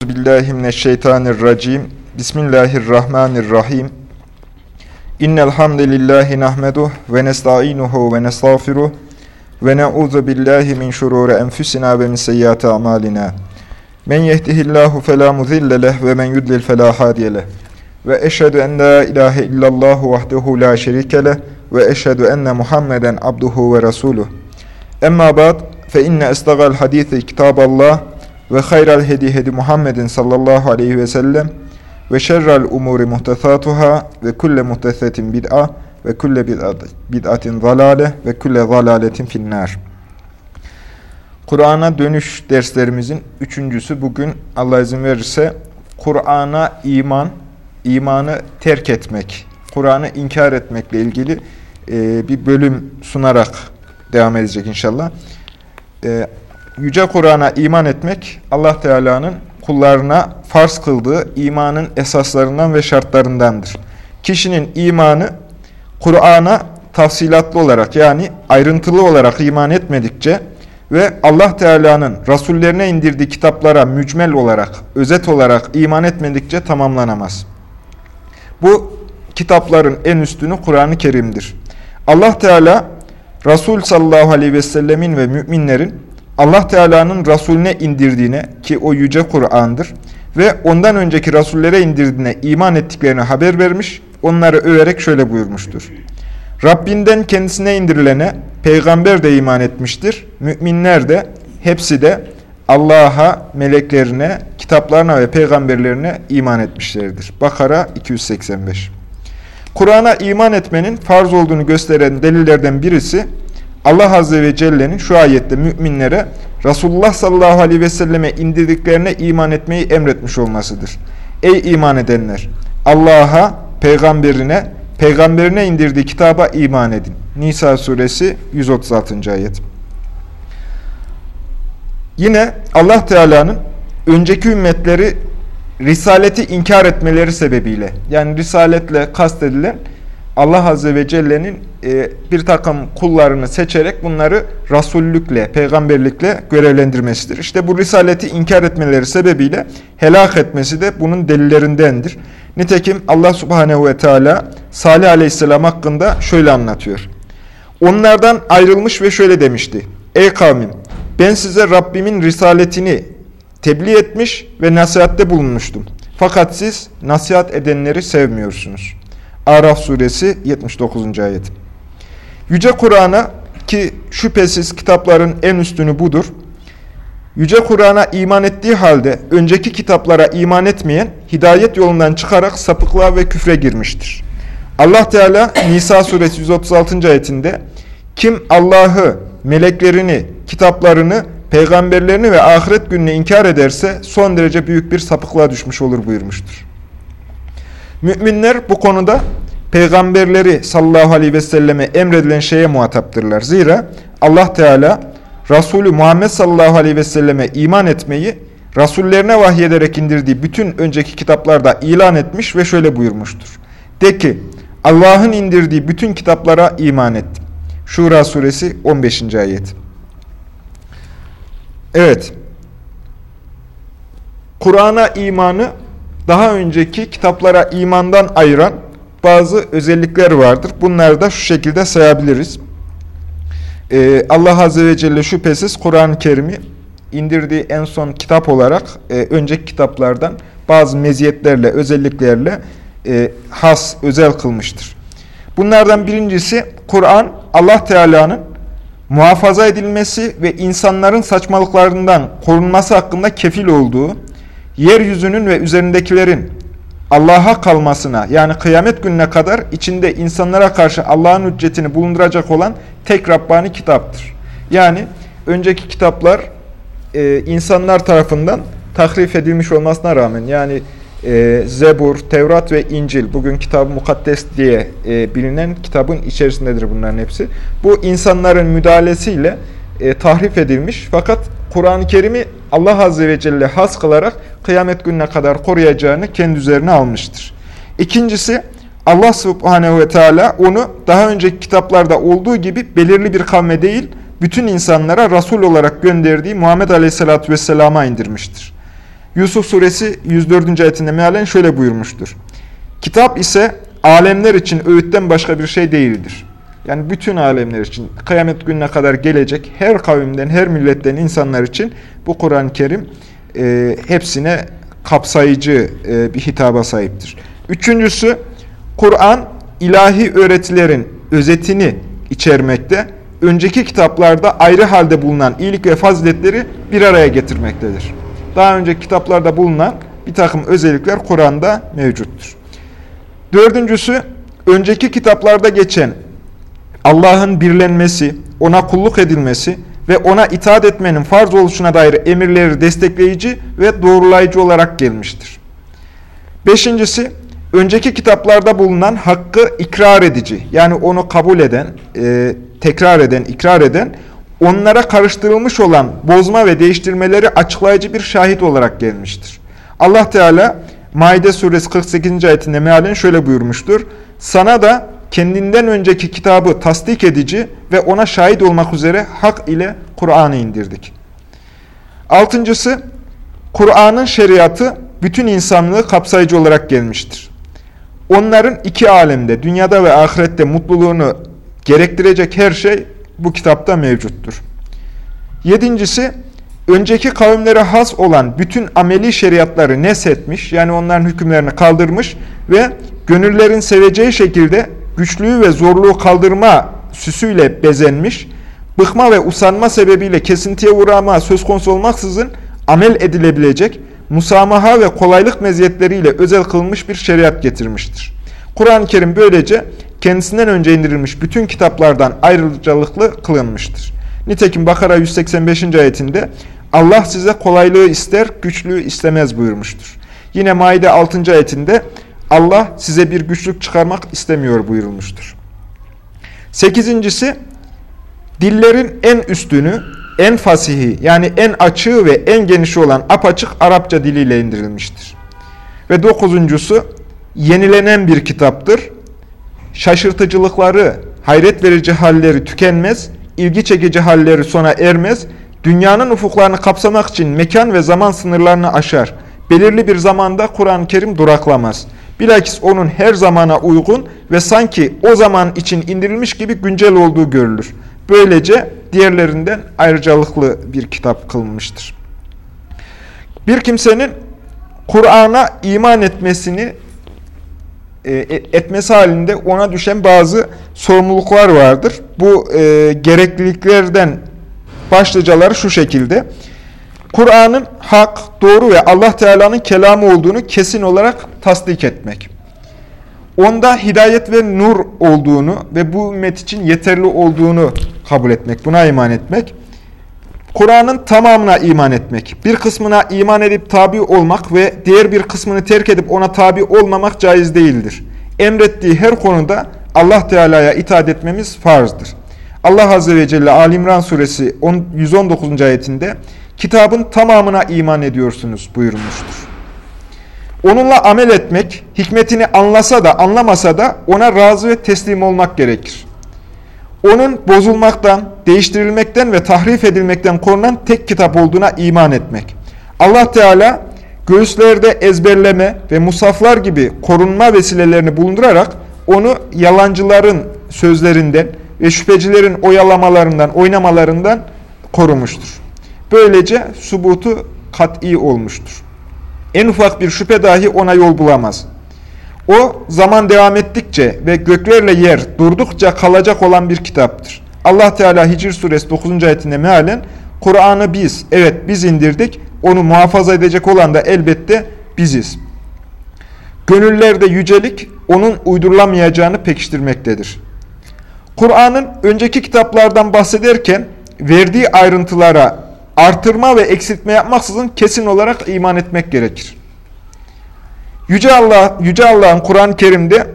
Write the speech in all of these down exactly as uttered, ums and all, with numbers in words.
Billahi Bismillahirrahmanirrahim. İnnel hamdelellahi nahmeduhu ve nestainuhu ve nestağfiruh ve na'udzu billahi min şururi enfusina ve min seyyiati amalina. Men yehdihillahu fela mudille leh ve men yudlil fela hadiye leh. Ve eşhedü en la ilahe illallah vahdehu la şerike leh ve eşhedü enne Muhammeden abduhu ve resuluh. Emma ba'd fe inne estağal hadisi kitaballah ve hayral hedi hedi Muhammedin sallallahu aleyhi ve sellem ve şerrel umuri muhtesatuhâ ve kulle muhtesetin bid'a ve kulle bid'atin zalâle ve kulle zalâletin finnâr. Kur'an'a dönüş derslerimizin üçüncüsü bugün Allah izin verirse Kur'an'a iman, imanı terk etmek, Kur'an'ı inkar etmekle ilgili e, bir bölüm sunarak devam edecek inşallah. E, Yüce Kur'an'a iman etmek, Allah Teala'nın kullarına farz kıldığı imanın esaslarından ve şartlarındandır. Kişinin imanı, Kur'an'a tafsilatlı olarak yani ayrıntılı olarak iman etmedikçe ve Allah Teala'nın Rasullerine indirdiği kitaplara mücmel olarak, özet olarak iman etmedikçe tamamlanamaz. Bu kitapların en üstünü Kur'an-ı Kerim'dir. Allah Teala, Resul sallallahu aleyhi ve sellemin ve müminlerin Allah Teala'nın Resulüne indirdiğine, ki o yüce Kur'an'dır, ve ondan önceki Resullere indirdiğine iman ettiklerini haber vermiş, onları överek şöyle buyurmuştur. Rabbinden kendisine indirilene peygamber de iman etmiştir, müminler de, hepsi de Allah'a, meleklerine, kitaplarına ve peygamberlerine iman etmişlerdir. Bakara iki yüz seksen beş. Kur'an'a iman etmenin farz olduğunu gösteren delillerden birisi, Allah Azze ve Celle'nin şu ayette müminlere Resulullah sallallahu aleyhi ve selleme indirdiklerine iman etmeyi emretmiş olmasıdır. Ey iman edenler! Allah'a, peygamberine, peygamberine indirdiği kitaba iman edin. Nisa suresi yüz otuz altıncı ayet. Yine Allah Teala'nın önceki ümmetleri risaleti inkar etmeleri sebebiyle, yani risaletle kastedilen Allah Azze ve Celle'nin e, bir takım kullarını seçerek bunları rasullükle, peygamberlikle görevlendirmesidir. İşte bu risaleti inkar etmeleri sebebiyle helak etmesi de bunun delillerindendir. Nitekim Allah Subhanehu ve Teala Salih Aleyhisselam hakkında şöyle anlatıyor. Onlardan ayrılmış ve şöyle demişti. Ey kavmim, ben size Rabbimin risaletini tebliğ etmiş ve nasihatte bulunmuştum. Fakat siz nasihat edenleri sevmiyorsunuz. Araf suresi yetmiş dokuzuncu ayet. Yüce Kur'an'a, ki şüphesiz kitapların en üstünü budur, Yüce Kur'an'a iman ettiği halde önceki kitaplara iman etmeyen hidayet yolundan çıkarak sapıklığa ve küfre girmiştir. Allah Teala Nisa suresi yüz otuz altıncı ayetinde kim Allah'ı, meleklerini, kitaplarını, peygamberlerini ve ahiret gününü inkar ederse son derece büyük bir sapıklığa düşmüş olur buyurmuştur. Müminler bu konuda peygamberleri sallallahu aleyhi ve selleme emredilen şeye muhataptırlar. Zira Allah Teala Resulü Muhammed sallallahu aleyhi ve selleme iman etmeyi Rasullerine vahyederek indirdiği bütün önceki kitaplarda ilan etmiş ve şöyle buyurmuştur. De ki Allah'ın indirdiği bütün kitaplara iman ettim. Şura suresi on beşinci ayet. Evet. Kur'an'a imanı daha önceki kitaplara imandan ayıran bazı özellikler vardır. Bunları da şu şekilde sayabiliriz. Ee, Allah Azze ve Celle şüphesiz Kur'an-ı Kerim'i indirdiği en son kitap olarak e, önceki kitaplardan bazı meziyetlerle, özelliklerle e, has, özel kılmıştır. Bunlardan birincisi Kur'an, Allah Teala'nın muhafaza edilmesi ve insanların saçmalıklarından korunması hakkında kefil olduğu, yeryüzünün ve üzerindekilerin Allah'a kalmasına, yani kıyamet gününe kadar içinde insanlara karşı Allah'ın hüccetini bulunduracak olan tek Rabbani kitaptır. Yani önceki kitaplar e, insanlar tarafından tahrif edilmiş olmasına rağmen, yani e, Zebur, Tevrat ve İncil, bugün Kitab-ı Mukaddes diye e, bilinen kitabın içerisindedir bunların hepsi. Bu insanların müdahalesiyle e, tahrif edilmiş, fakat Kur'an-ı Kerim'i Allah Azze ve Celle has kılarak kıyamet gününe kadar koruyacağını kendi üzerine almıştır. İkincisi, Allah Subhanehu ve Teala onu daha önceki kitaplarda olduğu gibi belirli bir kavme değil, bütün insanlara Resul olarak gönderdiği Muhammed Aleyhisselatü Vesselam'a indirmiştir. Yusuf suresi yüz dördüncü ayetinde mealen şöyle buyurmuştur. Kitap ise alemler için öğütten başka bir şey değildir. Yani bütün alemler için, kıyamet gününe kadar gelecek her kavimden, her milletten insanlar için bu Kur'an-ı Kerim e, hepsine kapsayıcı e, bir hitaba sahiptir. Üçüncüsü, Kur'an ilahi öğretilerin özetini içermekte, önceki kitaplarda ayrı halde bulunan iyilik ve faziletleri bir araya getirmektedir. Daha önceki kitaplarda bulunan bir takım özellikler Kur'an'da mevcuttur. Dördüncüsü, önceki kitaplarda geçen Allah'ın birlenmesi, ona kulluk edilmesi ve ona itaat etmenin farz oluşuna dair emirleri destekleyici ve doğrulayıcı olarak gelmiştir. Beşincisi, önceki kitaplarda bulunan hakkı ikrar edici, yani onu kabul eden, e, tekrar eden, ikrar eden, onlara karıştırılmış olan bozma ve değiştirmeleri açıklayıcı bir şahit olarak gelmiştir. Allah Teala Maide suresi kırk sekizinci ayetinde mealen şöyle buyurmuştur. Sana da kendinden önceki kitabı tasdik edici ve ona şahit olmak üzere hak ile Kur'an'ı indirdik. Altıncısı, Kur'an'ın şeriatı bütün insanlığı kapsayıcı olarak gelmiştir. Onların iki alemde, dünyada ve ahirette mutluluğunu gerektirecek her şey bu kitapta mevcuttur. Yedincisi, önceki kavimlere has olan bütün ameli şeriatları neshetmiş, yani onların hükümlerini kaldırmış ve gönüllerin seveceği şekilde güçlüğü ve zorluğu kaldırma süsüyle bezenmiş, bıkma ve usanma sebebiyle kesintiye uğrama söz konusu olmaksızın amel edilebilecek, musamaha ve kolaylık meziyetleriyle özel kılınmış bir şeriat getirmiştir. Kur'an-ı Kerim böylece kendisinden önce indirilmiş bütün kitaplardan ayrıcalıklı kılınmıştır. Nitekim Bakara yüz seksen beşinci ayetinde Allah size kolaylığı ister, güçlüğü istemez buyurmuştur. Yine Maide altıncı ayetinde Allah size bir güçlük çıkarmak istemiyor buyurulmuştur. Sekizincisi, dillerin en üstünü, en fasihi, yani en açığı ve en genişi olan apaçık Arapça diliyle indirilmiştir. Ve dokuzuncusu, yenilenen bir kitaptır. Şaşırtıcılıkları, hayret verici halleri tükenmez, ilgi çekici halleri sona ermez, dünyanın ufuklarını kapsamak için mekan ve zaman sınırlarını aşar. Belirli bir zamanda Kur'an-ı Kerim duraklamaz. Bilakis onun her zamana uygun ve sanki o zaman için indirilmiş gibi güncel olduğu görülür. Böylece diğerlerinden ayrıcalıklı bir kitap kılınmıştır. Bir kimsenin Kur'an'a iman etmesini etmesi halinde ona düşen bazı sorumluluklar vardır. Bu e, gerekliliklerden başlıcaları şu şekilde. Kur'an'ın hak, doğru ve Allah Teala'nın kelamı olduğunu kesin olarak tasdik etmek. Onda hidayet ve nur olduğunu ve bu ümmet için yeterli olduğunu kabul etmek, buna iman etmek. Kur'an'ın tamamına iman etmek. Bir kısmına iman edip tabi olmak ve diğer bir kısmını terk edip ona tabi olmamak caiz değildir. Emrettiği her konuda Allah Teala'ya itaat etmemiz farzdır. Allah Azze ve Celle Ali İmran suresi yüz on dokuzuncu ayetinde kitabın tamamına iman ediyorsunuz buyurmuştur. Onunla amel etmek, hikmetini anlasa da anlamasa da ona razı ve teslim olmak gerekir. Onun bozulmaktan, değiştirilmekten ve tahrif edilmekten korunan tek kitap olduğuna iman etmek. Allah Teala göğüslerde ezberleme ve musaflar gibi korunma vesilelerini bulundurarak onu yalancıların sözlerinden ve şüphecilerin oyalamalarından, oynamalarından korumuştur. Böylece subutu kat'i olmuştur. En ufak bir şüphe dahi ona yol bulamaz. O, zaman devam ettikçe ve göklerle yer durdukça kalacak olan bir kitaptır. Allah Teala Hicr suresi dokuzuncu ayetinde mealen, Kur'an'ı biz, evet biz indirdik, onu muhafaza edecek olan da elbette biziz. Gönüllerde yücelik, onun uydurulamayacağını pekiştirmektedir. Kur'an'ın önceki kitaplardan bahsederken, verdiği ayrıntılara artırma ve eksiltme yapmaksızın kesin olarak iman etmek gerekir. Yüce Allah, Yüce Allah'ın Kur'an-ı Kerim'de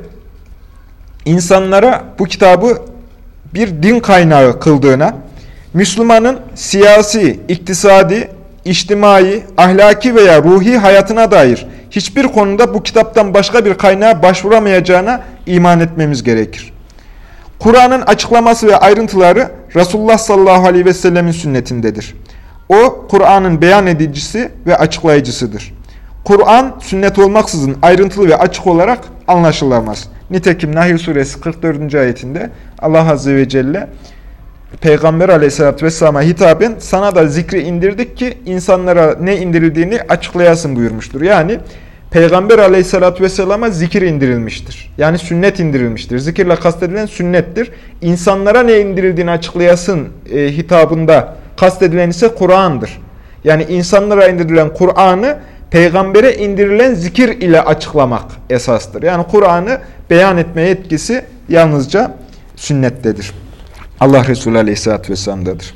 insanlara bu kitabı bir din kaynağı kıldığına, Müslümanın siyasi, iktisadi, içtimai, ahlaki veya ruhi hayatına dair hiçbir konuda bu kitaptan başka bir kaynağa başvuramayacağına iman etmemiz gerekir. Kur'an'ın açıklaması ve ayrıntıları Resulullah sallallahu aleyhi ve sellemin sünnetindedir. O, Kur'an'ın beyan edicisi ve açıklayıcısıdır. Kur'an, sünnet olmaksızın ayrıntılı ve açık olarak anlaşılamaz. Nitekim Nahl suresi kırk dördüncü ayetinde Allah Azze ve Celle, Peygamber Aleyhisselatü Vesselam'a hitaben sana da zikri indirdik ki insanlara ne indirildiğini açıklayasın buyurmuştur. Yani Peygamber Aleyhisselatü Vesselam'a zikir indirilmiştir. Yani sünnet indirilmiştir. Zikirle kastedilen sünnettir. İnsanlara ne indirildiğini açıklayasın e, hitabında kastedilen ise Kur'an'dır. Yani insanlara indirilen Kur'an'ı Peygamber'e indirilen zikir ile açıklamak esastır. Yani Kur'an'ı beyan etme yetkisi yalnızca sünnettedir. Allah Resulü Aleyhisselatü Vesselam'dadır.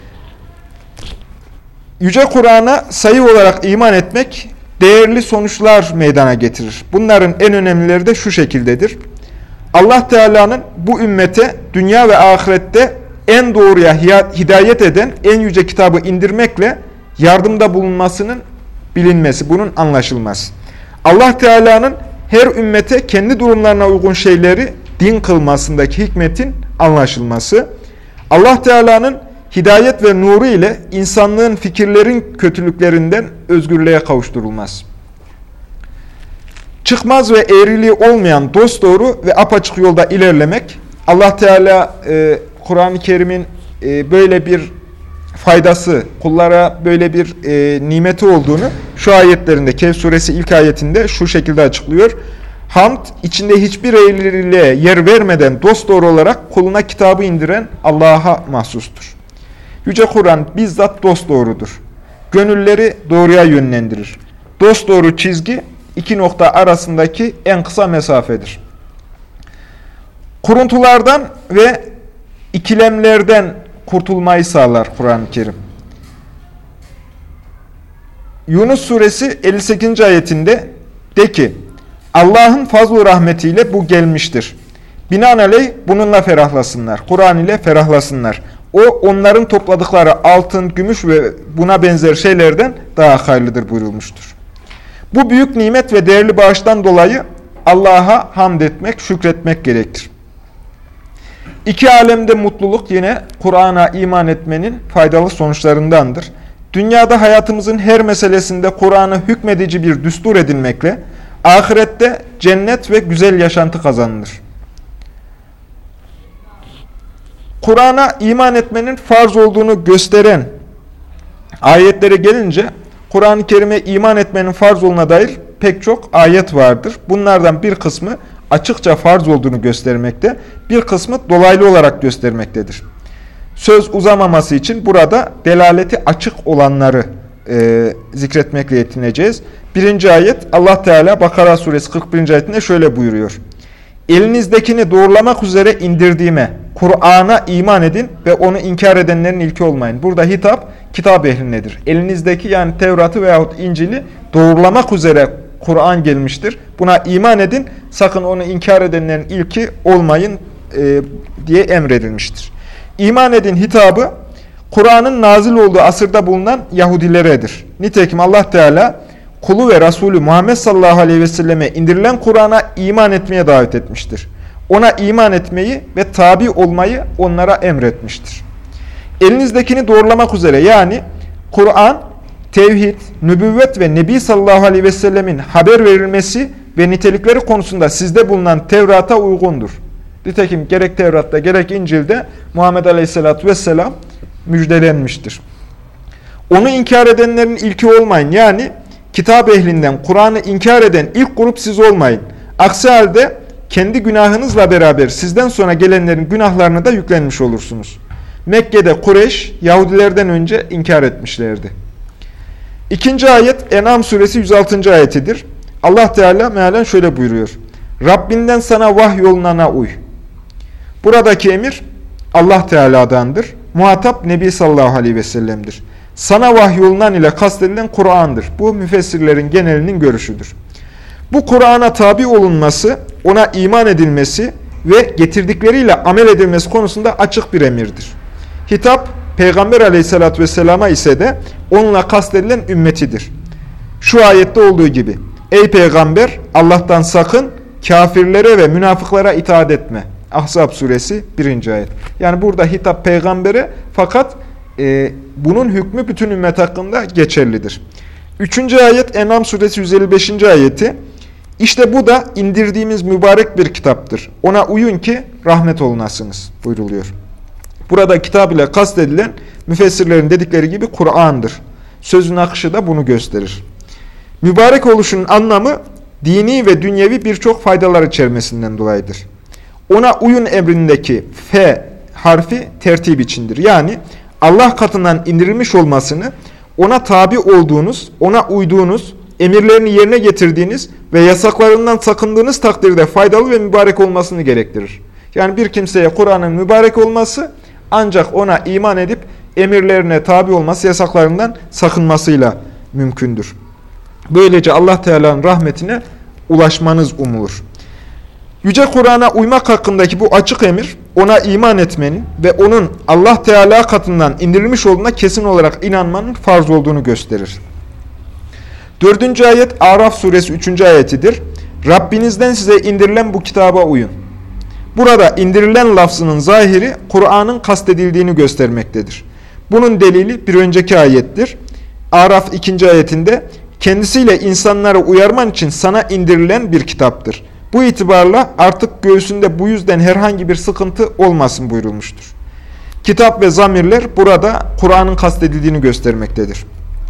Yüce Kur'an'a sayı olarak iman etmek değerli sonuçlar meydana getirir. Bunların en önemlileri de şu şekildedir. Allah Teala'nın bu ümmete dünya ve ahirette en doğruya hidayet eden en yüce kitabı indirmekle yardımda bulunmasının bilinmesi, bunun anlaşılması. Allah Teala'nın her ümmete kendi durumlarına uygun şeyleri din kılmasındaki hikmetin anlaşılması. Allah Teala'nın hidayet ve nuru ile insanlığın fikirlerin kötülüklerinden özgürlüğe kavuşturulmaz. Çıkmaz ve eğriliği olmayan dosdoğru ve apaçık yolda ilerlemek, Allah Teala e, Kur'an-ı Kerim'in e, böyle bir faydası, kullara böyle bir e, nimeti olduğunu şu ayetlerinde, Kehf suresi ilk ayetinde şu şekilde açıklıyor. Hamd, içinde hiçbir eğriliğe yer vermeden dosdoğru olarak kuluna kitabı indiren Allah'a mahsustur. Yüce Kur'an bizzat dosdoğrudur. Gönülleri doğruya yönlendirir. Dosdoğru çizgi iki nokta arasındaki en kısa mesafedir. Kuruntulardan ve ikilemlerden kurtulmayı sağlar Kur'an-ı Kerim. Yunus suresi elli sekizinci ayetinde de ki, Allah'ın fazl-ı rahmetiyle bu gelmiştir. Binaenaleyh bununla ferahlasınlar. Kur'an ile ferahlasınlar. O onların topladıkları altın, gümüş ve buna benzer şeylerden daha hayırlıdır buyurulmuştur. Bu büyük nimet ve değerli bağıştan dolayı Allah'a hamd etmek, şükretmek gerekir. İki alemde mutluluk yine Kur'an'a iman etmenin faydalı sonuçlarındandır. Dünyada hayatımızın her meselesinde Kur'an'ı hükmedici bir düstur edinmekle, ahirette cennet ve güzel yaşantı kazanılır. Kur'an'a iman etmenin farz olduğunu gösteren ayetlere gelince, Kur'an-ı Kerim'e iman etmenin farz olduğuna dair pek çok ayet vardır. Bunlardan bir kısmı açıkça farz olduğunu göstermekte, bir kısmı dolaylı olarak göstermektedir. Söz uzamaması için burada delaleti açık olanları e, zikretmekle yetineceğiz. Birinci ayet, Allah Teala Bakara suresi kırk birinci ayetinde şöyle buyuruyor. Elinizdekini doğrulamak üzere indirdiğime, Kur'an'a iman edin ve onu inkar edenlerin ilki olmayın. Burada hitap, kitap ehlinedir. Elinizdeki yani Tevrat'ı veyahut İncil'i doğrulamak üzere Kur'an gelmiştir. Buna iman edin, sakın onu inkar edenlerin ilki olmayın e, diye emredilmiştir. İman edin hitabı, Kur'an'ın nazil olduğu asırda bulunan Yahudileredir. Nitekim Allah Teala, kulu ve Resulü Muhammed sallallahu aleyhi ve selleme indirilen Kur'an'a iman etmeye davet etmiştir. Ona iman etmeyi ve tabi olmayı onlara emretmiştir. Elinizdekini doğrulamak üzere yani Kur'an, tevhid, nübüvvet ve Nebi sallallahu aleyhi ve sellemin haber verilmesi ve nitelikleri konusunda sizde bulunan Tevrat'a uygundur. Nitekim gerek Tevrat'ta gerek İncil'de Muhammed aleyhissalatü vesselam müjdelenmiştir. Onu inkar edenlerin ilki olmayın. Yani kitap ehlinden Kur'an'ı inkar eden ilk grup siz olmayın. Aksi halde kendi günahınızla beraber sizden sonra gelenlerin günahlarını da yüklenmiş olursunuz. Mekke'de Kureyş, Yahudilerden önce inkar etmişlerdi. İkinci ayet En'am suresi yüz altıncı ayetidir. Allah Teala mealen şöyle buyuruyor. Rabbinden sana vahyolunana uy. Buradaki emir Allah Teala'dandır. Muhatap Nebi sallallahu aleyhi ve sellem'dir. Sana vahyolunan ile kastedilen Kur'an'dır. Bu müfessirlerin genelinin görüşüdür. Bu Kur'an'a tabi olunması, ona iman edilmesi ve getirdikleriyle amel edilmesi konusunda açık bir emirdir. Hitap, Peygamber aleyhissalatü vesselama ise de onunla kastedilen ümmetidir. Şu ayette olduğu gibi, ey Peygamber Allah'tan sakın, kafirlere ve münafıklara itaat etme. Ahzab suresi birinci ayet. Yani burada hitap peygambere fakat e, bunun hükmü bütün ümmet hakkında geçerlidir. Üçüncü ayet En'am suresi yüz elli beşinci ayeti. İşte bu da indirdiğimiz mübarek bir kitaptır. Ona uyun ki rahmet olunasınız buyruluyor. Burada kitap ile kastedilen müfessirlerin dedikleri gibi Kur'an'dır. Sözün akışı da bunu gösterir. Mübarek oluşunun anlamı dini ve dünyevi birçok faydalar içermesinden dolayıdır. Ona uyun emrindeki F harfi tertip içindir. Yani Allah katından indirilmiş olmasını, ona tabi olduğunuz, ona uyduğunuz, emirlerini yerine getirdiğiniz ve yasaklarından sakındığınız takdirde faydalı ve mübarek olmasını gerektirir. Yani bir kimseye Kur'an'ın mübarek olması ancak ona iman edip emirlerine tabi olması, yasaklarından sakınmasıyla mümkündür. Böylece Allah Teala'nın rahmetine ulaşmanız umulur. Yüce Kur'an'a uymak hakkındaki bu açık emir, ona iman etmenin ve onun Allah Teala katından indirilmiş olduğuna kesin olarak inanmanın farz olduğunu gösterir. Dördüncü ayet Araf suresi üçüncü ayetidir. Rabbinizden size indirilen bu kitaba uyun. Burada indirilen lafzının zahiri Kur'an'ın kastedildiğini göstermektedir. Bunun delili bir önceki ayettir. Araf ikinci ayetinde kendisiyle insanları uyarman için sana indirilen bir kitaptır. Bu itibarla artık göğsünde bu yüzden herhangi bir sıkıntı olmasın buyurulmuştur. Kitap ve zamirler burada Kur'an'ın kastedildiğini göstermektedir.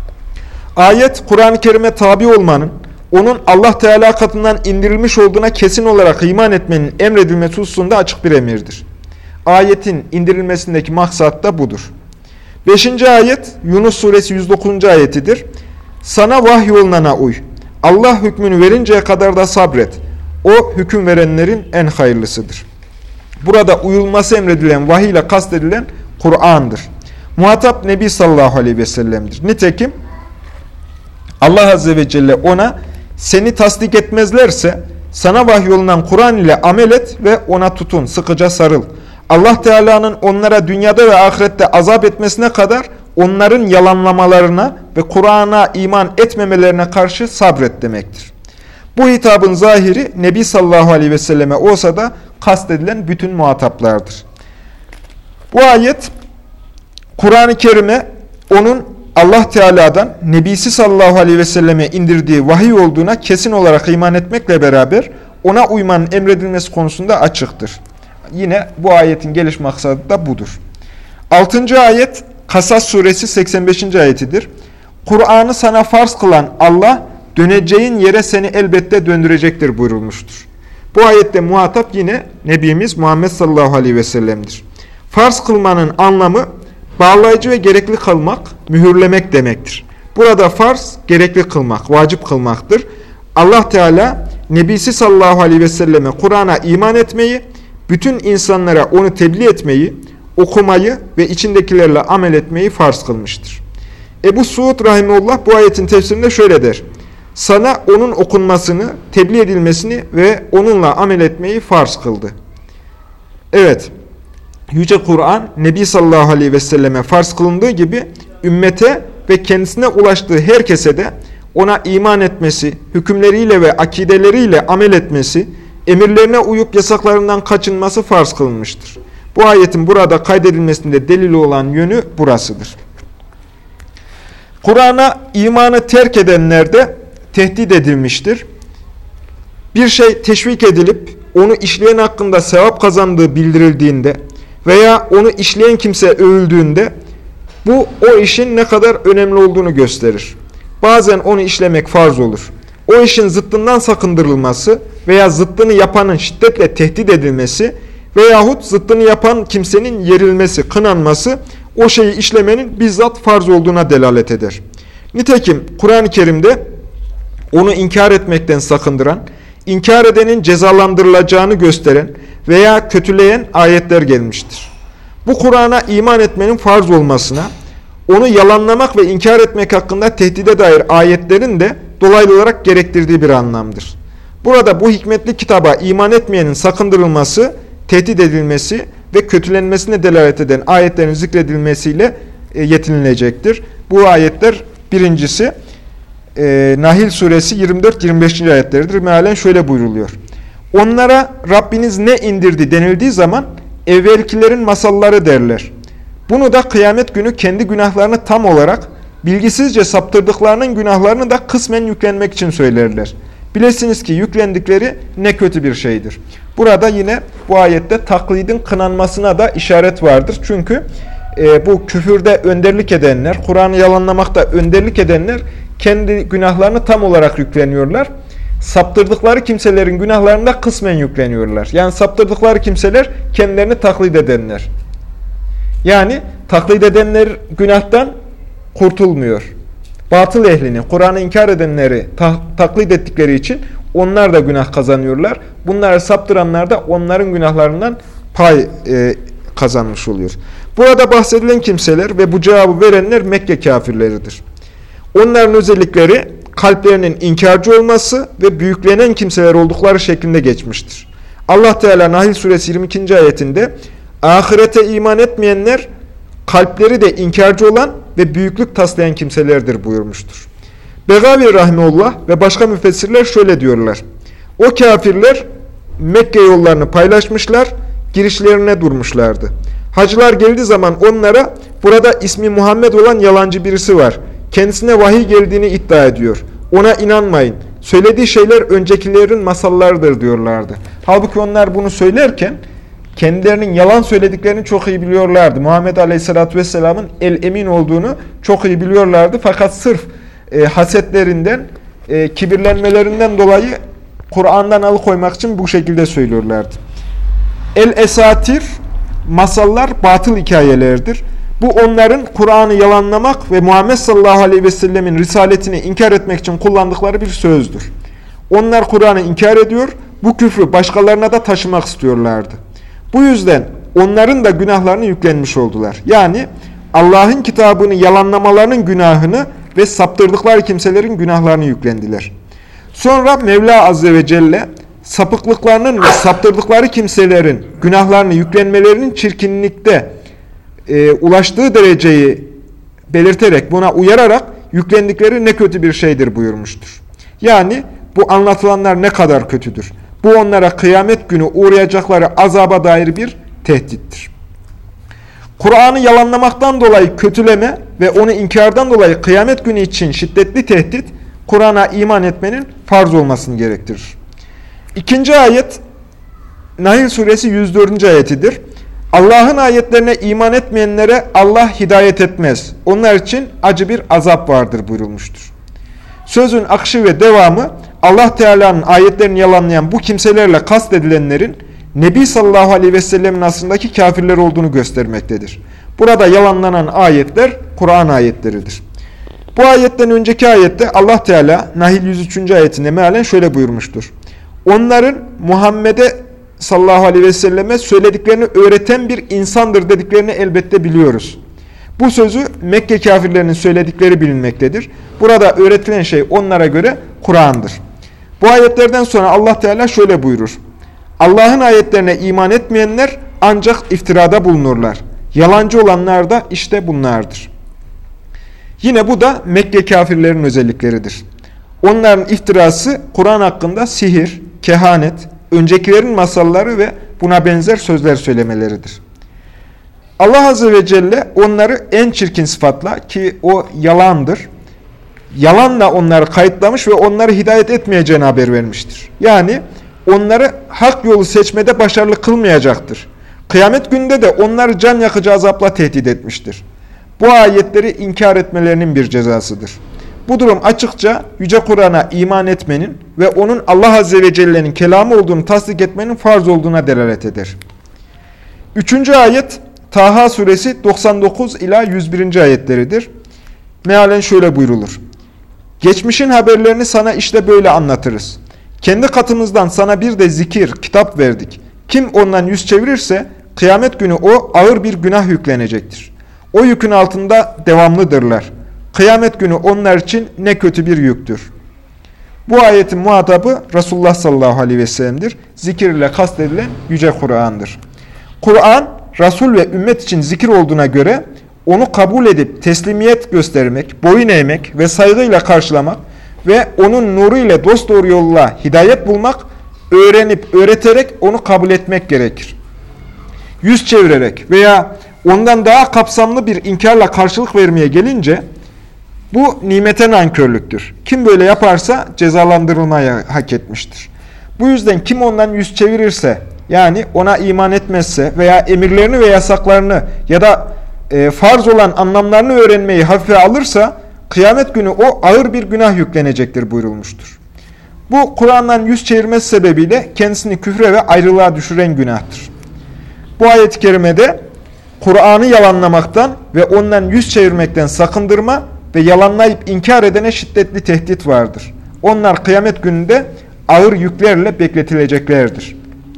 Ayet, Kur'an-ı Kerim'e tabi olmanın, onun Allah Teala katından indirilmiş olduğuna kesin olarak iman etmenin emredilmesi hususunda açık bir emirdir. Ayetin indirilmesindeki maksat da budur. Beşinci ayet, Yunus suresi yüz dokuzuncu ayetidir. Sana vahyolunana uy. Allah hükmünü verinceye kadar da sabret. O hüküm verenlerin en hayırlısıdır. Burada uyulması emredilen vahiy ile kastedilen Kur'an'dır. Muhatap Nebi sallallahu aleyhi ve sellem'dir. Nitekim Allah azze ve celle ona seni tasdik etmezlerse sana vahyolunan Kur'an ile amel et ve ona tutun, sıkıca sarıl. Allah Teala'nın onlara dünyada ve ahirette azap etmesine kadar onların yalanlamalarına ve Kur'an'a iman etmemelerine karşı sabret demektir. Bu hitabın zahiri Nebi sallallahu aleyhi ve selleme olsa da kastedilen bütün muhataplardır. Bu ayet Kur'an-ı Kerim'e onun Allah Teala'dan Nebisi sallallahu aleyhi ve selleme indirdiği vahiy olduğuna kesin olarak iman etmekle beraber ona uymanın emredilmesi konusunda açıktır. Yine bu ayetin geliş maksadı da budur. Altıncı ayet Kasas suresi seksen beşinci ayetidir. Kur'an'ı sana farz kılan Allah döneceğin yere seni elbette döndürecektir buyurulmuştur. Bu ayette muhatap yine Nebimiz Muhammed sallallahu aleyhi ve sellem'dir. Farz kılmanın anlamı bağlayıcı ve gerekli kılmak, mühürlemek demektir. Burada farz, gerekli kılmak, vacip kılmaktır. Allah Teala Nebisi sallallahu aleyhi ve selleme Kur'an'a iman etmeyi, bütün insanlara onu tebliğ etmeyi, okumayı ve içindekilerle amel etmeyi farz kılmıştır. Ebu Suud rahimehullah bu ayetin tefsirinde şöyle der. Sana onun okunmasını, tebliğ edilmesini ve onunla amel etmeyi farz kıldı. Evet, Yüce Kur'an, Nebi sallallahu aleyhi ve selleme farz kılındığı gibi ümmete ve kendisine ulaştığı herkese de ona iman etmesi, hükümleriyle ve akideleriyle amel etmesi, emirlerine uyup yasaklarından kaçınması farz kılınmıştır. Bu ayetin burada kaydedilmesinde delili olan yönü burasıdır. Kur'an'a imanı terk edenler de tehdit edilmiştir. Bir şey teşvik edilip onu işleyen hakkında sevap kazandığı bildirildiğinde veya onu işleyen kimse övüldüğünde bu o işin ne kadar önemli olduğunu gösterir. Bazen onu işlemek farz olur. O işin zıttından sakındırılması veya zıttını yapanın şiddetle tehdit edilmesi veyahut zıttını yapan kimsenin yerilmesi, kınanması o şeyi işlemenin bizzat farz olduğuna delalet eder. Nitekim Kur'an-ı Kerim'de onu inkar etmekten sakındıran, inkar edenin cezalandırılacağını gösteren veya kötüleyen ayetler gelmiştir. Bu Kur'an'a iman etmenin farz olmasına, onu yalanlamak ve inkar etmek hakkında tehdide dair ayetlerin de dolaylı olarak gerektirdiği bir anlamdır. Burada bu hikmetli kitaba iman etmeyenin sakındırılması, tehdit edilmesi ve kötülenmesine delalet eden ayetlerin zikredilmesiyle yetinilecektir. Bu ayetler birincisi e, Nahil suresi yirmi dört yirmi beş. ayetleridir. Mealen şöyle buyruluyor. Onlara Rabbiniz ne indirdi denildiği zaman evvelkilerin masalları derler. Bunu da kıyamet günü kendi günahlarını tam olarak, bilgisizce saptırdıklarının günahlarını da kısmen yüklenmek için söylerler. Bilesiniz ki yüklendikleri ne kötü bir şeydir. Burada yine bu ayette taklidin kınanmasına da işaret vardır. Çünkü e, bu küfürde önderlik edenler, Kur'an'ı yalanlamakta önderlik edenler kendi günahlarını tam olarak yükleniyorlar. Saptırdıkları kimselerin günahlarını da kısmen yükleniyorlar. Yani saptırdıkları kimseler kendilerini taklit edenler. Yani taklit edenler günahtan kurtulmuyor. Batıl ehlini, Kur'an'ı inkar edenleri ta taklit ettikleri için onlar da günah kazanıyorlar. Bunları saptıranlar da onların günahlarından pay e, kazanmış oluyor. Burada bahsedilen kimseler ve bu cevabı verenler Mekke kafirleridir. Onların özellikleri kalplerinin inkarcı olması ve büyüklenen kimseler oldukları şeklinde geçmiştir. Allah Teala Nahl suresi yirmi ikinci ayetinde ahirete iman etmeyenler kalpleri de inkarcı olan ve büyüklük taslayan kimselerdir buyurmuştur. Begavi Rahmeullah ve başka müfessirler şöyle diyorlar. O kafirler Mekke yollarını paylaşmışlar, girişlerine durmuşlardı. Hacılar geldiği zaman onlara burada ismi Muhammed olan yalancı birisi var. Kendisine vahiy geldiğini iddia ediyor. Ona inanmayın. Söylediği şeyler öncekilerin masallarıdır diyorlardı. Halbuki onlar bunu söylerken kendilerinin yalan söylediklerini çok iyi biliyorlardı. Muhammed Aleyhisselatü Vesselam'ın el-emin olduğunu çok iyi biliyorlardı. Fakat sırf e, hasetlerinden, e, kibirlenmelerinden dolayı Kur'an'dan alıkoymak için bu şekilde söylüyorlardı. El-esatir, masallar, batıl hikayelerdir. Bu onların Kur'an'ı yalanlamak ve Muhammed sallallahu aleyhi ve sellemin risaletini inkar etmek için kullandıkları bir sözdür. Onlar Kur'an'ı inkar ediyor, bu küfrü başkalarına da taşımak istiyorlardı. Bu yüzden onların da günahlarını yüklenmiş oldular. Yani Allah'ın kitabını yalanlamalarının günahını ve saptırdıkları kimselerin günahlarını yüklendiler. Sonra Mevla Azze ve Celle sapıklıklarının ve saptırdıkları kimselerin günahlarını yüklenmelerinin çirkinlikte e, ulaştığı dereceyi belirterek, buna uyararak yüklendikleri ne kötü bir şeydir buyurmuştur. Yani bu anlatılanlar ne kadar kötüdür. Bu onlara kıyamet günü uğrayacakları azaba dair bir tehdittir. Kur'an'ı yalanlamaktan dolayı kötüleme ve onu inkardan dolayı kıyamet günü için şiddetli tehdit, Kur'an'a iman etmenin farz olmasını gerektirir. İkinci ayet, Nahl suresi yüz dördüncü ayetidir. Allah'ın ayetlerine iman etmeyenlere Allah hidayet etmez. Onlar için acı bir azap vardır buyurulmuştur. Sözün akışı ve devamı, Allah Teala'nın ayetlerini yalanlayan bu kimselerle kastedilenlerin Nebi sallallahu aleyhi ve sellemin asrındaki kafirler olduğunu göstermektedir. Burada yalanlanan ayetler Kur'an ayetleridir. Bu ayetten önceki ayette Allah Teala Nahl yüz üçüncü ayetinde mealen şöyle buyurmuştur. Onların Muhammed'e sallallahu aleyhi ve selleme söylediklerini öğreten bir insandır dediklerini elbette biliyoruz. Bu sözü Mekke kafirlerinin söyledikleri bilinmektedir. Burada öğretilen şey onlara göre Kur'an'dır. Bu ayetlerden sonra Allah Teala şöyle buyurur. Allah'ın ayetlerine iman etmeyenler ancak iftirada bulunurlar. Yalancı olanlar da işte bunlardır. Yine bu da Mekke kafirlerinin özellikleridir. Onların iftirası Kur'an hakkında sihir, kehanet, öncekilerin masalları ve buna benzer sözler söylemeleridir. Allah Azze ve Celle onları en çirkin sıfatla, ki o yalandır, yalanla onları kayıtlamış ve onları hidayet etmeyeceğini haber vermiştir. Yani onları hak yolu seçmede başarılı kılmayacaktır. Kıyamet gününde de onları can yakıcı azapla tehdit etmiştir. Bu ayetleri inkar etmelerinin bir cezasıdır. Bu durum açıkça Yüce Kur'an'a iman etmenin ve onun Allah Azze ve Celle'nin kelamı olduğunu tasdik etmenin farz olduğuna delalet eder. Üçüncü ayet Taha suresi doksan dokuz ila yüz birinci ayetleridir. Mealen şöyle buyrulur. Geçmişin haberlerini sana işte böyle anlatırız. Kendi katımızdan sana bir de zikir, kitap verdik. Kim ondan yüz çevirirse kıyamet günü o ağır bir günah yüklenecektir. O yükün altında devamlıdırlar. Kıyamet günü onlar için ne kötü bir yüktür. Bu ayetin muhatabı Resulullah sallallahu aleyhi ve sellem'dir. Zikir ile kastedilen Yüce Kur'an'dır. Kur'an, Resul ve ümmet için zikir olduğuna göre onu kabul edip teslimiyet göstermek, boyun eğmek ve saygıyla karşılamak ve onun nuru ile dosdoğru yolla hidayet bulmak, öğrenip öğreterek onu kabul etmek gerekir. Yüz çevirerek veya ondan daha kapsamlı bir inkarla karşılık vermeye gelince bu nimete nankörlüktür. Kim böyle yaparsa cezalandırılmayı hak etmiştir. Bu yüzden kim ondan yüz çevirirse, yani ona iman etmezse veya emirlerini ve yasaklarını ya da e, farz olan anlamlarını öğrenmeyi hafife alırsa kıyamet günü o ağır bir günah yüklenecektir buyurulmuştur. Bu Kur'an'dan yüz çevirmesi sebebiyle kendisini küfre ve ayrılığa düşüren günahtır. Bu ayet-i kerimede Kur'an'ı yalanlamaktan ve ondan yüz çevirmekten sakındırma ve yalanlayıp inkar edene şiddetli tehdit vardır. Onlar kıyamet gününde ağır yüklerle bekletileceklerdir.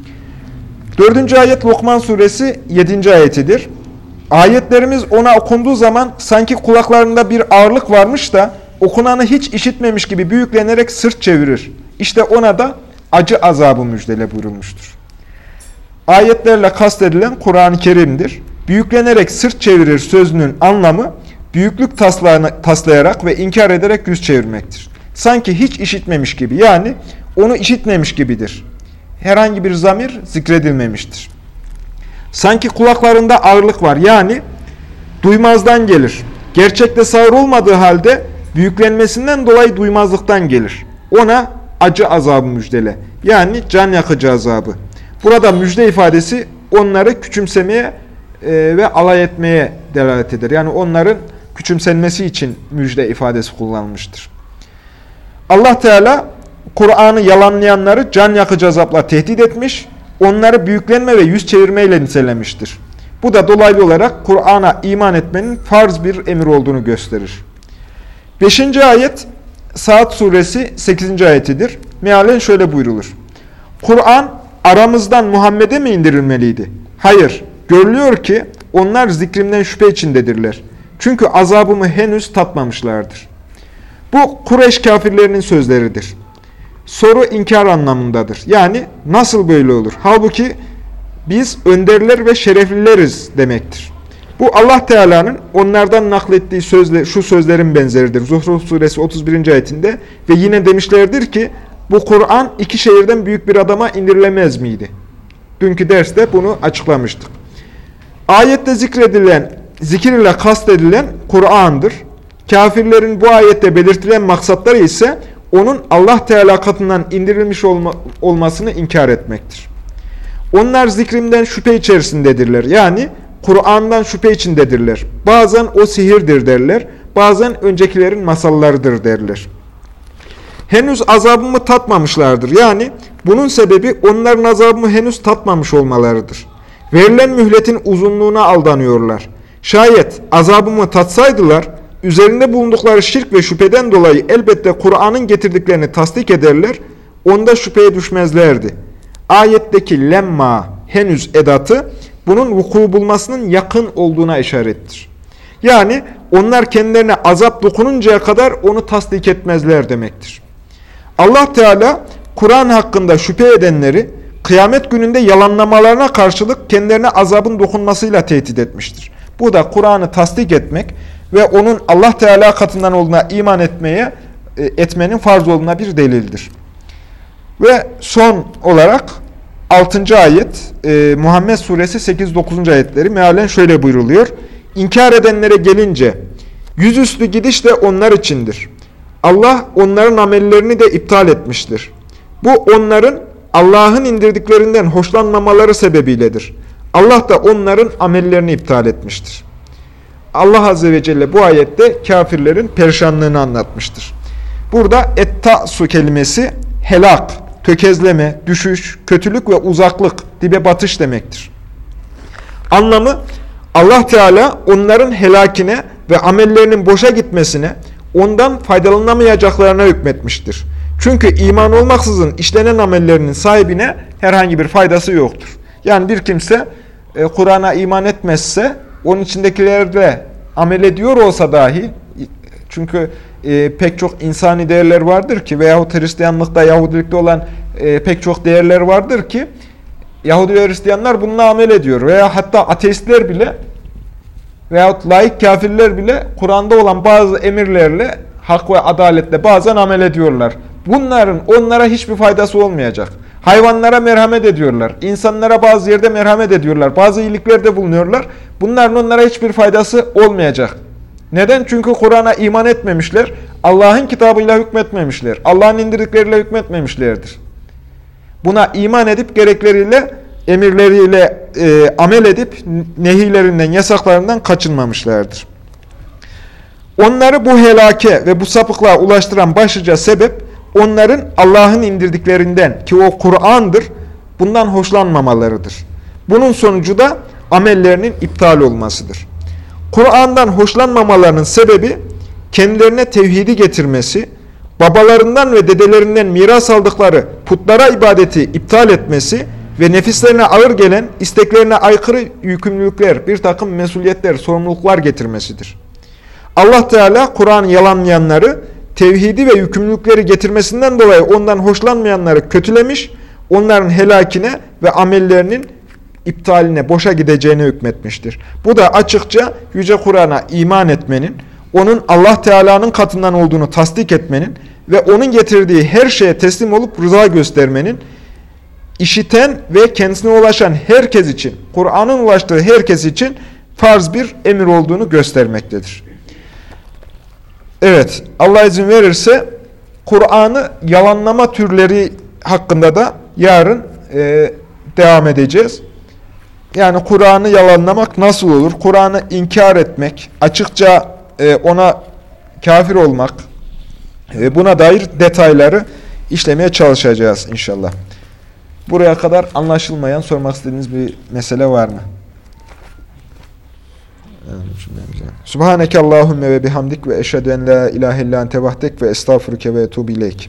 Dördüncü ayet Lokman suresi yedinci ayetidir. Ayetlerimiz ona okunduğu zaman sanki kulaklarında bir ağırlık varmış da okunanı hiç işitmemiş gibi büyüklenerek sırt çevirir. İşte ona da acı azabı müjdele buyurulmuştur. Ayetlerle kastedilen Kur'an-ı Kerim'dir. Büyüklenerek sırt çevirir sözünün anlamı büyüklük taslayarak ve inkar ederek yüz çevirmektir. Sanki hiç işitmemiş gibi, yani onu işitmemiş gibidir. Herhangi bir zamir zikredilmemiştir. Sanki kulaklarında ağırlık var, yani duymazdan gelir. Gerçekte sağır olmadığı halde büyüklenmesinden dolayı duymazlıktan gelir. Ona acı azabı müjdele, yani can yakıcı azabı. Burada müjde ifadesi onları küçümsemeye e, ve alay etmeye delalet eder. Yani onların küçümsenmesi için müjde ifadesi kullanılmıştır. Allah Teala Kur'an'ı yalanlayanları can yakıcı azapla tehdit etmiş, onları büyüklenme ve yüz çevirmeyle nitelemiştir. Bu da dolaylı olarak Kur'an'a iman etmenin farz bir emir olduğunu gösterir. Beşinci ayet Saat suresi sekizinci ayetidir. Mealen şöyle buyrulur. Kur'an aramızdan Muhammed'e mi indirilmeliydi? Hayır, görülüyor ki onlar zikrimden şüphe içindedirler. Çünkü azabımı henüz tatmamışlardır. Bu Kureyş kafirlerinin sözleridir. Soru inkar anlamındadır. Yani nasıl böyle olur? Halbuki biz önderler ve şereflileriz demektir. Bu Allah Teala'nın onlardan naklettiği sözle, şu sözlerin benzeridir. Zuhruf suresi otuz birinci ayetinde ve yine demişlerdir ki bu Kur'an iki şehirden büyük bir adama indirilemez miydi? Dünkü derste bunu açıklamıştık. Ayette zikredilen, zikir ile kastedilen Kur'an'dır. Kafirlerin bu ayette belirtilen maksatları ise onun Allah Teala katından indirilmiş olma, olmasını inkar etmektir. Onlar zikrimden şüphe içerisindedirler. Yani Kur'an'dan şüphe içindedirler. Bazen o sihirdir derler, bazen öncekilerin masallarıdır derler. Henüz azabımı tatmamışlardır. Yani bunun sebebi onların azabımı henüz tatmamış olmalarıdır. Verilen mühletin uzunluğuna aldanıyorlar. Şayet azabımı tatsaydılar, üzerinde bulundukları şirk ve şüpheden dolayı elbette Kur'an'ın getirdiklerini tasdik ederler, onda şüpheye düşmezlerdi. Ayetteki lemma, henüz edatı, bunun vuku bulmasının yakın olduğuna işarettir. Yani onlar kendilerine azap dokununcaya kadar onu tasdik etmezler demektir. Allah Teala Kur'an hakkında şüphe edenleri kıyamet gününde yalanlamalarına karşılık kendilerine azabın dokunmasıyla tehdit etmiştir. Bu da Kur'an'ı tasdik etmek ve onun Allah Teala katından olduğuna iman etmeye etmenin farz olduğuna bir delildir. Ve son olarak altıncı ayet e, Muhammed suresi sekiz dokuzuncu ayetleri mealen şöyle buyruluyor. İnkar edenlere gelince yüzüstü gidiş de onlar içindir. Allah onların amellerini de iptal etmiştir. Bu onların Allah'ın indirdiklerinden hoşlanmamaları sebebiyledir. Allah da onların amellerini iptal etmiştir. Allah Azze ve Celle bu ayette kafirlerin perişanlığını anlatmıştır. Burada et-ta'su kelimesi helak, tökezleme, düşüş, kötülük ve uzaklık, dibe batış demektir. Anlamı Allah Teala onların helakine ve amellerinin boşa gitmesine, ondan faydalanamayacaklarına hükmetmiştir. Çünkü iman olmaksızın işlenen amellerinin sahibine herhangi bir faydası yoktur. Yani bir kimse e, Kur'an'a iman etmezse, onun içindekilerle amel ediyor olsa dahi, çünkü e, pek çok insani değerler vardır ki veyahut Hristiyanlıkta, Yahudilikte olan e, pek çok değerler vardır ki Yahudi ve Hristiyanlar bununla amel ediyor. Veya hatta ateistler bile veyahut laik kafirler bile Kur'an'da olan bazı emirlerle, hak ve adaletle bazen amel ediyorlar. Bunların onlara hiçbir faydası olmayacak. Hayvanlara merhamet ediyorlar. İnsanlara bazı yerde merhamet ediyorlar. Bazı iyiliklerde bulunuyorlar. Bunların onlara hiçbir faydası olmayacak. Neden? Çünkü Kur'an'a iman etmemişler. Allah'ın kitabıyla hükmetmemişler. Allah'ın indirdikleriyle hükmetmemişlerdir. Buna iman edip gerekleriyle, emirleriyle e, amel edip nehilerinden, yasaklarından kaçınmamışlardır. Onları bu helake ve bu sapıklığa ulaştıran başlıca sebep, onların Allah'ın indirdiklerinden, ki o Kur'an'dır, bundan hoşlanmamalarıdır. Bunun sonucu da amellerinin iptal olmasıdır. Kur'an'dan hoşlanmamalarının sebebi, kendilerine tevhidi getirmesi, babalarından ve dedelerinden miras aldıkları putlara ibadeti iptal etmesi ve nefislerine ağır gelen, isteklerine aykırı yükümlülükler, bir takım mesuliyetler, sorumluluklar getirmesidir. Allah Teala Kur'an'ı yalanlayanları, tevhidi ve yükümlülükleri getirmesinden dolayı ondan hoşlanmayanları kötülemiş, onların helakine ve amellerinin iptaline, boşa gideceğine hükmetmiştir. Bu da açıkça Yüce Kur'an'a iman etmenin, onun Allah Teala'nın katından olduğunu tasdik etmenin ve onun getirdiği her şeye teslim olup rıza göstermenin, işiten ve kendisine ulaşan herkes için, Kur'an'ın ulaştığı herkes için farz bir emir olduğunu göstermektedir. Evet, Allah izin verirse Kur'an'ı yalanlama türleri hakkında da yarın e, devam edeceğiz. Yani Kur'an'ı yalanlamak nasıl olur? Kur'an'ı inkar etmek, açıkça e, ona kafir olmak, e, buna dair detayları işlemeye çalışacağız inşallah. Buraya kadar anlaşılmayan, sormak istediğiniz bir mesele var mı? Subhaneke Allahümme ve bihamdik ve eşhedü en la ilahe illa ente vahdek ve estağfuruke ve etubu ileyk.